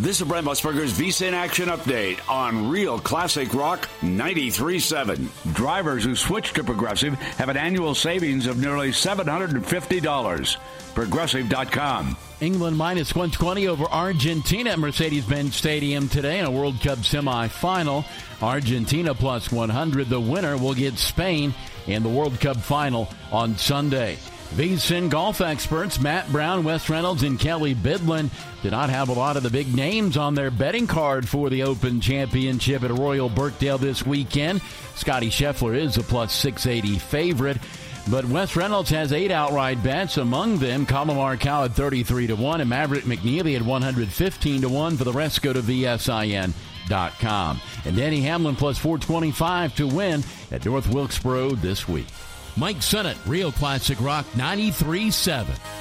This is Brent Musburger's VSiN Action Update on Real Classic Rock 93.7. Drivers who switch to Progressive have an annual savings of nearly $750. Progressive.com. England minus 120 over Argentina at Mercedes-Benz Stadium today in a World Cup semifinal. Argentina plus 100. The winner will get Spain in the World Cup final on Sunday. VSiN golf experts Matt Brown, Wes Reynolds, and Kelly Bidlin did not have a lot of the big names on their betting card for the Open Championship at Royal Birkdale this weekend. Scotty Scheffler is a plus 680 favorite. But Wes Reynolds has 8 outright bets. Among them, Colin Markow at 33-1 and Maverick McNeely at 115-1. For the rest, go to VSIN.com. And Danny Hamlin plus 425 to win at North Wilkesboro this week. Mike Sennett, Real Classic Rock 93.7.